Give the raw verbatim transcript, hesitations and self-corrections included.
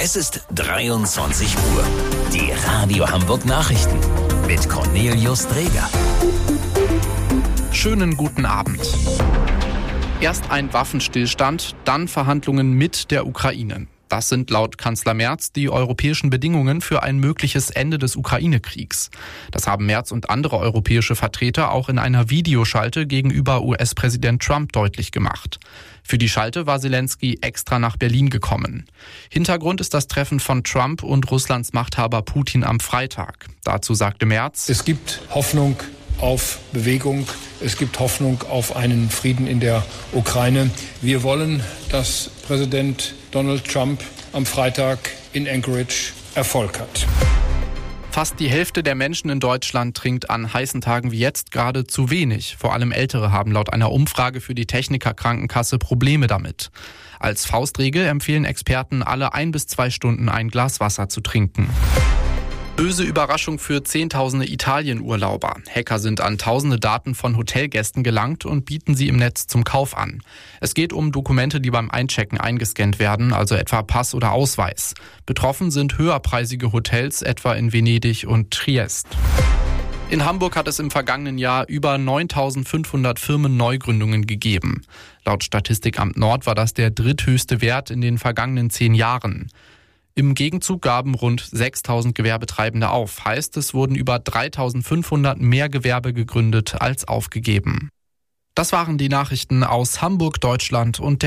Es ist dreiundzwanzig Uhr. Die Radio Hamburg Nachrichten mit Cornelius Dreger. Schönen guten Abend. Erst ein Waffenstillstand, dann Verhandlungen mit der Ukraine. Das sind laut Kanzler Merz die europäischen Bedingungen für ein mögliches Ende des Ukraine-Kriegs. Das haben Merz und andere europäische Vertreter auch in einer Videoschalte gegenüber U S-Präsident Trump deutlich gemacht. Für die Schalte war Zelensky extra nach Berlin gekommen. Hintergrund ist das Treffen von Trump und Russlands Machthaber Putin am Freitag. Dazu sagte Merz: Es gibt Hoffnung auf Bewegung. Es gibt Hoffnung auf einen Frieden in der Ukraine. Wir wollen, dass Präsident Donald Trump am Freitag in Anchorage Erfolg hat. Fast die Hälfte der Menschen in Deutschland trinkt an heißen Tagen wie jetzt gerade zu wenig. Vor allem Ältere haben laut einer Umfrage für die Techniker-Krankenkasse Probleme damit. Als Faustregel empfehlen Experten, alle ein bis zwei Stunden ein Glas Wasser zu trinken. Böse Überraschung für zehntausende Italien-Urlauber. Hacker sind an tausende Daten von Hotelgästen gelangt und bieten sie im Netz zum Kauf an. Es geht um Dokumente, die beim Einchecken eingescannt werden, also etwa Pass oder Ausweis. Betroffen sind höherpreisige Hotels, etwa in Venedig und Triest. In Hamburg hat es im vergangenen Jahr über neuntausendfünfhundert Firmenneugründungen gegeben. Laut Statistikamt Nord war das der dritthöchste Wert in den vergangenen zehn Jahren. Im Gegenzug gaben rund sechstausend Gewerbetreibende auf. Heißt, es wurden über dreitausendfünfhundert mehr Gewerbe gegründet als aufgegeben. Das waren die Nachrichten aus Hamburg, Deutschland und der